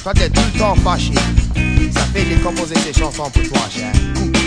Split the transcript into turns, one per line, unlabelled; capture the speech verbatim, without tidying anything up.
Toi t'es tout le temps fâché. Ça fait décomposer tes chansons pour toi, cher.